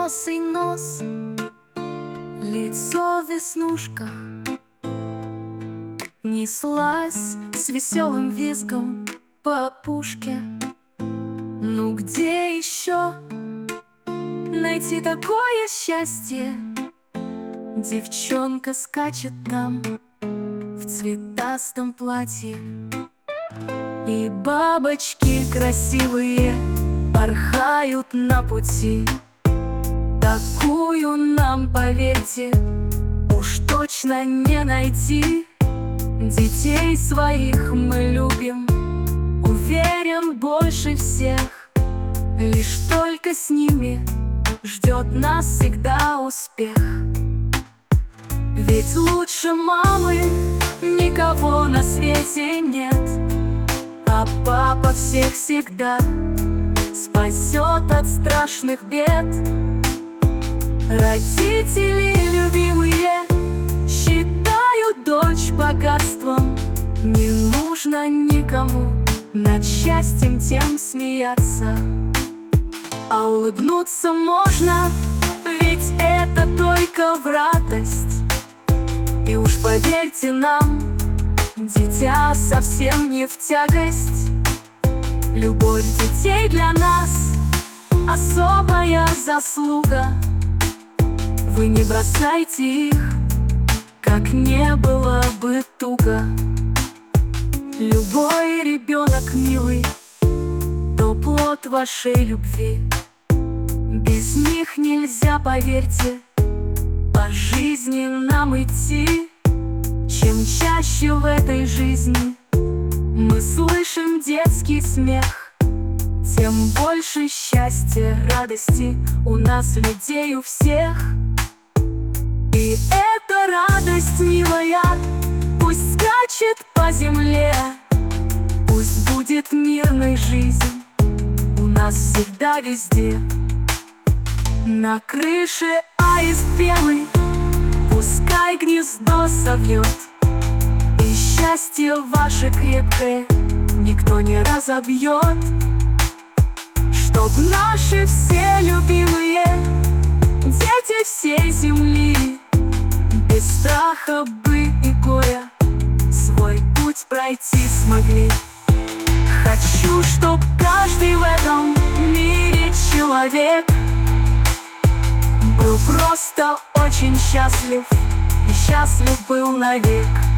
курносый нос, лицо веснушка, неслась с веселым визгом по опушке. Ну где еще найти такое счастье? Девчонка скачет там в цветастом платье, и бабочки красивые порхают на пути. Такую нам, поверьте, уж точно не найти. Детей своих мы любим, уверен, больше всех. Лишь только с ними ждет нас всегда успех. Ведь лучше мамы никого на свете нет, а папа всех всегда спасет от страшных бед. Родители любимые считают дочь богатством. Не нужно никому над счастьем тем смеяться, а улыбнуться можно, ведь это только в радость. И уж поверьте нам, дитя совсем не в тягость. Любовь детей для нас особая заслуга. Вы не бросайте их, как не было бы туго. Любой ребенок милый, то плод вашей любви. Без них нельзя, поверьте, по жизни нам идти. Чем чаще в этой жизни мы слышим детский смех, тем больше счастья, радости у нас, людей, у всех. И эта радость милая пусть скачет по земле, пусть будет мирной жизнь у нас всегда везде. На крыше аист белый пускай гнездо совьет, и счастье ваше крепкое никто не разобьет. Чтоб наши все любимые дети всей земли без страха бы и горя свой путь пройти смогли. Хочу, чтоб каждый в этом мире человек был просто очень счастлив, и счастлив был навек.